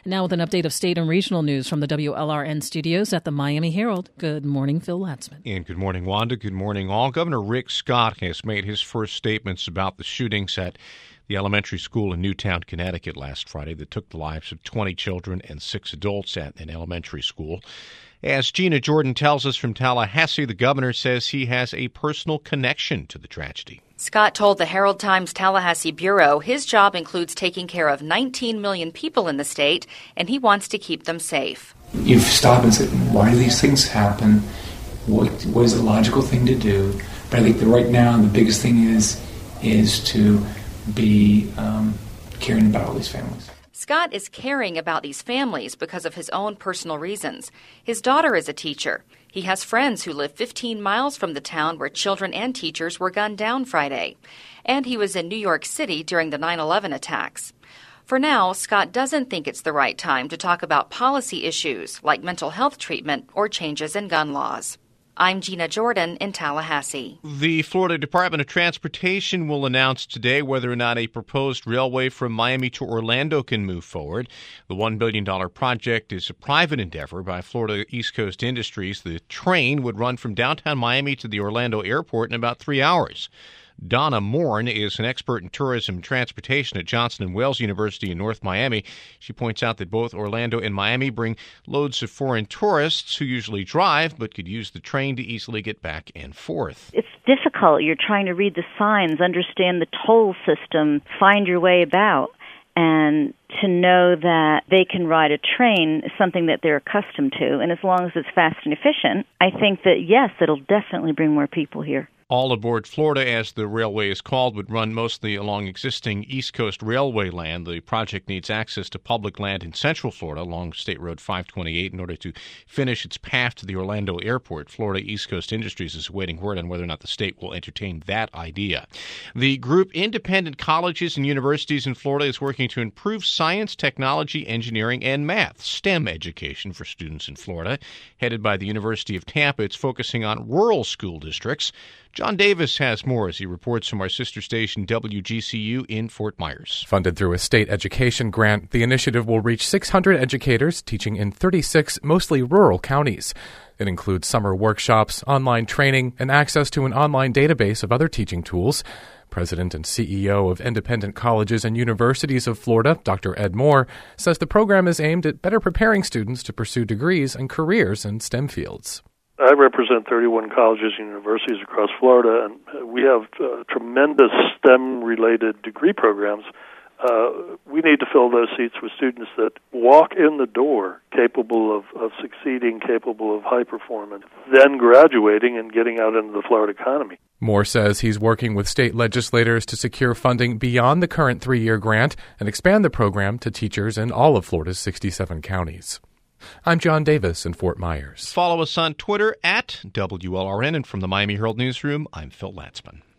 Now with an update of state and regional news from the WLRN studios at the Miami Herald. Good morning, Phil Latzman. And good morning, Wanda. Good morning, all. Governor Rick Scott has made his first statements about the shootings at the elementary school in Newtown, Connecticut last Friday that took the lives of 20 children and 6 adults at an elementary school. As Gina Jordan tells us from Tallahassee, the governor says he has a personal connection to the tragedy. Scott told the Herald-Times Tallahassee Bureau his job includes taking care of 19 million people in the state, and he wants to keep them safe. You've stopped and said, why do these things happen? What is the logical thing to do? But I think that right now the biggest thing is to be caring about all these families. Scott is caring about these families because of his own personal reasons. His daughter is a teacher. He has friends who live 15 miles from the town where children and teachers were gunned down Friday. And he was in New York City during the 9/11 attacks. For now, Scott doesn't think it's the right time to talk about policy issues like mental health treatment or changes in gun laws. I'm Gina Jordan in Tallahassee. The Florida Department of Transportation will announce today whether or not a proposed railway from Miami to Orlando can move forward. The $1 billion project is a private endeavor by Florida East Coast Industries. The train would run from downtown Miami to the Orlando airport in about 3 hours. Donna Morn is an expert in tourism and transportation at Johnson & Wales University in North Miami. She points out that both Orlando and Miami bring loads of foreign tourists who usually drive but could use the train to easily get back and forth. It's difficult. You're trying to read the signs, understand the toll system, find your way about. And to know that they can ride a train is something that they're accustomed to. And as long as it's fast and efficient, I think that, yes, it'll definitely bring more people here. All Aboard Florida, as the railway is called, would run mostly along existing East Coast Railway land. The project needs access to public land in Central Florida along State Road 528 in order to finish its path to the Orlando airport. Florida East Coast Industries is awaiting word on whether or not the state will entertain that idea. The group Independent Colleges and Universities in Florida is working to improve science, technology, engineering, and math, STEM education for students in Florida. Headed by the University of Tampa, it's focusing on rural school districts. John Davis has more as he reports from our sister station WGCU in Fort Myers. Funded through a state education grant, the initiative will reach 600 educators teaching in 36 mostly rural counties. It includes summer workshops, online training, and access to an online database of other teaching tools. President and CEO of Independent Colleges and Universities of Florida, Dr. Ed Moore, says the program is aimed at better preparing students to pursue degrees and careers in STEM fields. I represent 31 colleges and universities across Florida, and we have tremendous STEM-related degree programs. We need to fill those seats with students that walk in the door capable of succeeding, capable of high performance, then graduating and getting out into the Florida economy. Moore says he's working with state legislators to secure funding beyond the current 3-year grant and expand the program to teachers in all of Florida's 67 counties. I'm John Davis in Fort Myers. Follow us on Twitter at WLRN, and from the Miami Herald Newsroom, I'm Phil Latzman.